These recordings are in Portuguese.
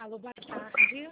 Alô, boa tarde.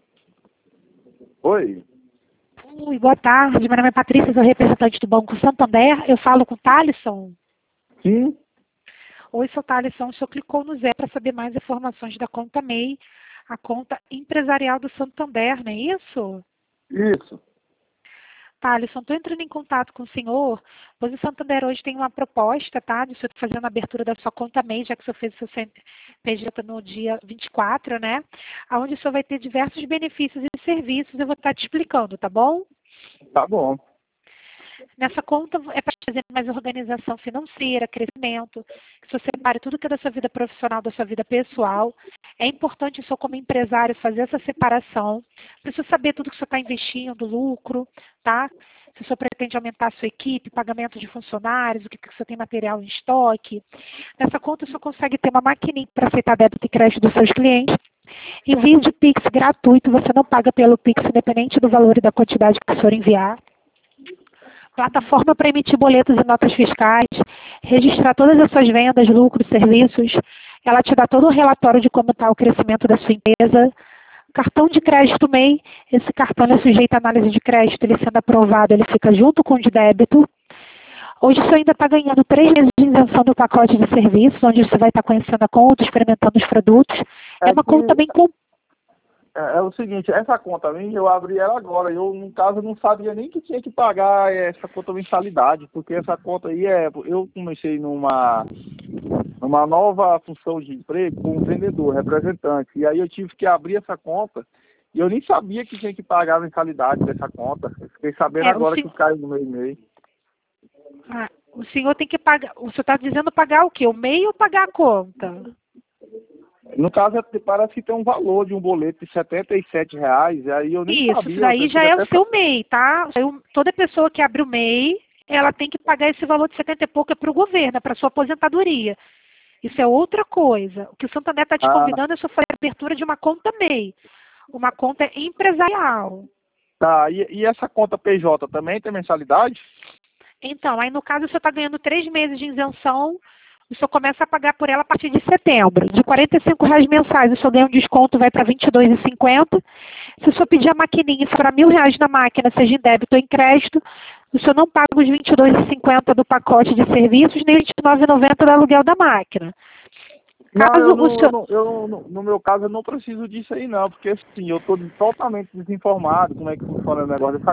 Oi, Oi, boa tarde. Meu nome é Patrícia, sou representante do Banco Santander. Eu falo com o Thalisson. sim, Oi, seu Thalisson. O senhor clicou no Zé para saber mais informações da conta MEI, a conta empresarial do Santander, não é isso? isso. Thalisson, estou entrando em contato com o senhor, pois o Santander hoje tem uma proposta, tá? De o senhor fazendo a abertura da sua conta MEI, já que o senhor fez o seu CNPJ no dia 24, né? Onde o senhor vai ter diversos benefícios e serviços. Eu vou estar te explicando, tá bom? Tá bom. Nessa conta é para fazer mais organização financeira, crescimento, que você separe tudo que é da sua vida profissional, da sua vida pessoal. É importante o senhor, como empresário, fazer essa separação, para você saber tudo que o senhor está investindo, lucro, tá? Se o senhor pretende aumentar a sua equipe, pagamento de funcionários, o que o senhor tem material em estoque. Nessa conta o senhor consegue ter uma maquininha para aceitar débito e crédito dos seus clientes. Envio de Pix gratuito, você não paga pelo Pix, independente do valor e da quantidade que o senhor enviar. Plataforma para emitir boletos e notas fiscais, registrar todas as suas vendas, lucros, serviços. Ela te dá todo o relatório de como está o crescimento da sua empresa. Cartão de crédito MEI, esse cartão é sujeito à análise de crédito, ele sendo aprovado, ele fica junto com o de débito. Hoje você ainda está ganhando 3 meses de isenção do pacote de serviços, onde você vai estar conhecendo a conta, experimentando os produtos. É É uma que conta bem completa. é o seguinte, essa conta minha, eu abri ela agora. Eu, no caso, não sabia nem que tinha que pagar essa conta mensalidade, porque essa conta aí eu comecei numa nova função de emprego como vendedor, representante. E aí eu tive que abrir essa conta e eu nem sabia que tinha que pagar a mensalidade dessa conta. Eu fiquei sabendo É, agora que caiu no meu e-mail. o senhor tem que pagar. O senhor está dizendo pagar o quê? O MEI ou pagar a conta? No caso, parece que tem um valor de um boleto de R$ 77, e aí eu nem Isso sabia, daí eu já tive é até... o seu MEI, tá? Toda pessoa que abre o MEI, ela tem que pagar esse valor de 70 e pouco para o governo, para sua aposentadoria. Isso é outra coisa. O que o Santander está te Ah, convidando é só fazer a abertura de uma conta MEI, uma conta empresarial. tá. E essa conta PJ também tem mensalidade? Então, aí no caso, o senhor está ganhando 3 meses de isenção, o senhor começa a pagar por ela a partir de setembro. De R$ 45 mensais, o senhor ganha um desconto, vai para R$ 22,50. Se o senhor pedir a maquininha para R$ 1.000 na máquina, seja em débito ou em crédito, o senhor não paga os R$ 22,50 do pacote de serviços, nem R$ 29,90 do aluguel da máquina. Não, Caso o senhor... no meu caso, eu não preciso disso aí não, porque assim, eu estou totalmente desinformado como é que funciona o negócio dessa